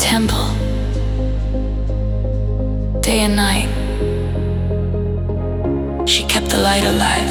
temple, day and night. She kept the light alive.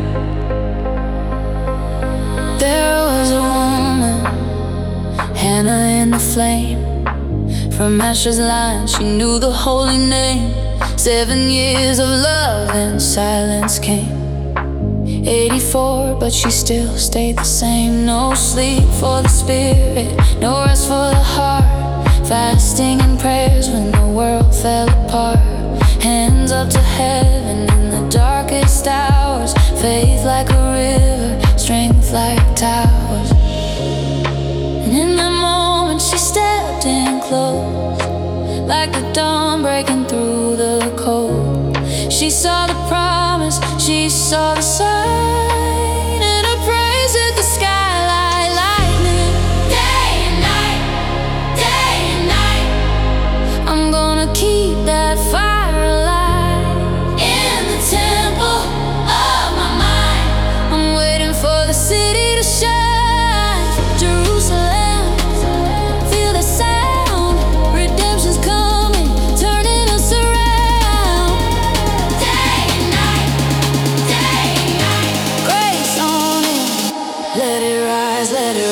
There was a woman, Hannah in the flame. From ashes line, she knew the holy name. 7 years of love and silence came. 84, but she still stayed the same. No sleep for the spirit, no rest for the heart. Fasting and prayers when the world fell apart. Hands up to heaven in the darkest hours. Faith like a river, strength like towers. And in that moment she stepped in close, like the dawn breaking through the cold. She saw the promise, she saw the sign, and her praise hit the sky like lightning. Day and night, day and night, I'm gonna keep that fire alive in the temple of my mind. I'm waiting for the city to shine. Jerusalem, feel the sound. Redemption's coming, turning us around. Day and night, day and night. Grace on it, let it rise, let it